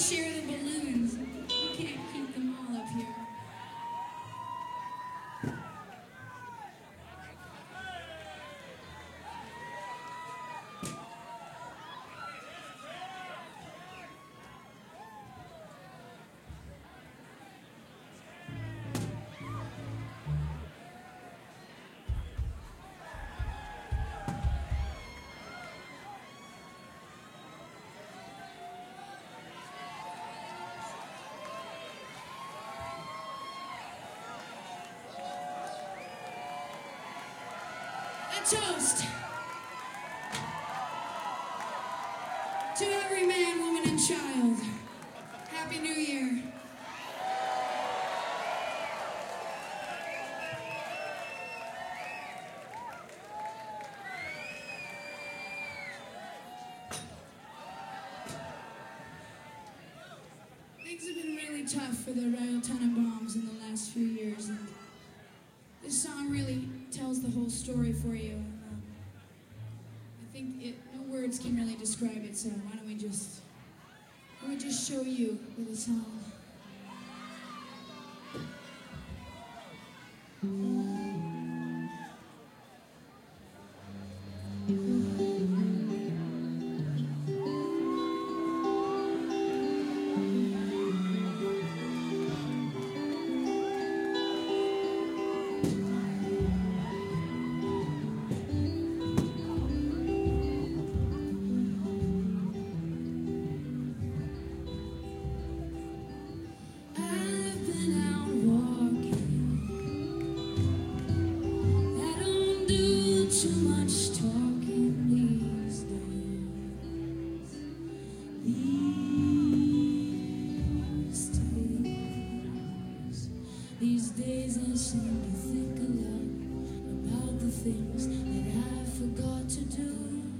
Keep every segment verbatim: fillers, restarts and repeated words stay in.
share the balloons. We can't keep them all up here. A toast to every man, woman, and child. Happy New Year. Things have been really tough for the Royal Tenenbaums in the last few years, and this song really tells the whole story for you. And, um, I think it, no words can really describe it, so why don't we just, why don't we just show you with a song. Too much talking these days, these days, these days I seem to think a lot about the things that I forgot to do.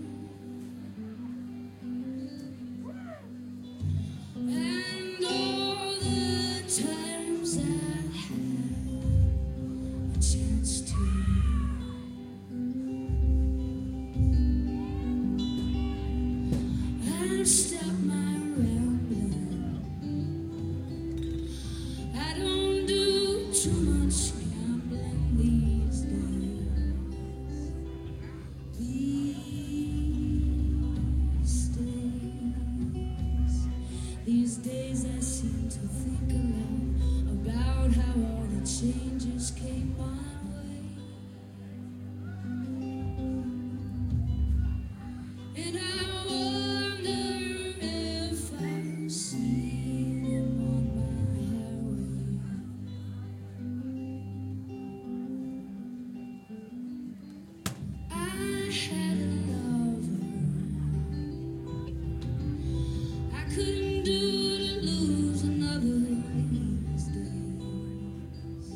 And all the times I had a chance to stop my rambling. I don't do too much gambling these days. These days, these days I seem to think a lot about how all the changes came my way. And I couldn't do to lose another these days,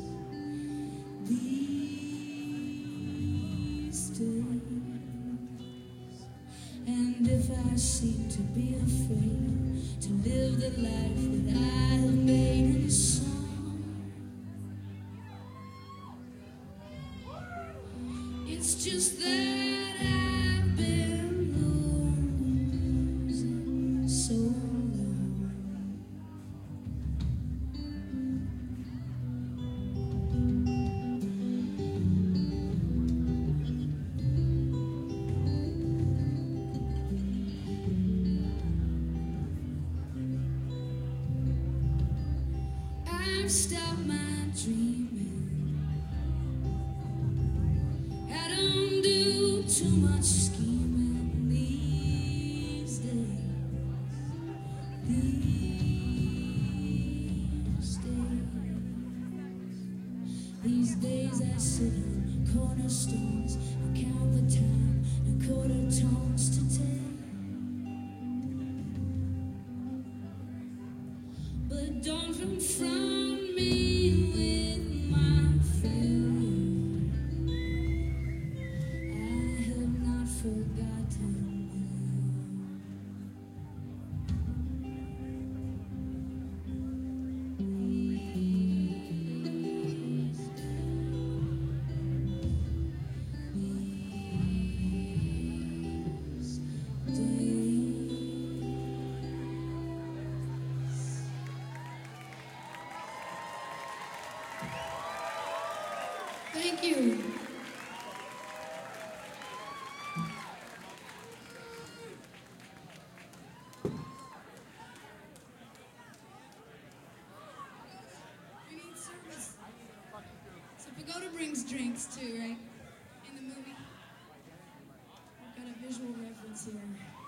these days. And if I seem to be afraid to live the life that I have made in song, it's just that I've been losing so long. I've stopped my dreaming. I don't do too much scheming these days. These days, these days I sit on cornerstones and count the time and quarter tones to take. But don't confront me with my failure. I have not forgotten. These Thank you. We need service. So Pagoda brings drinks too, right? In the movie. We've got a visual reference here.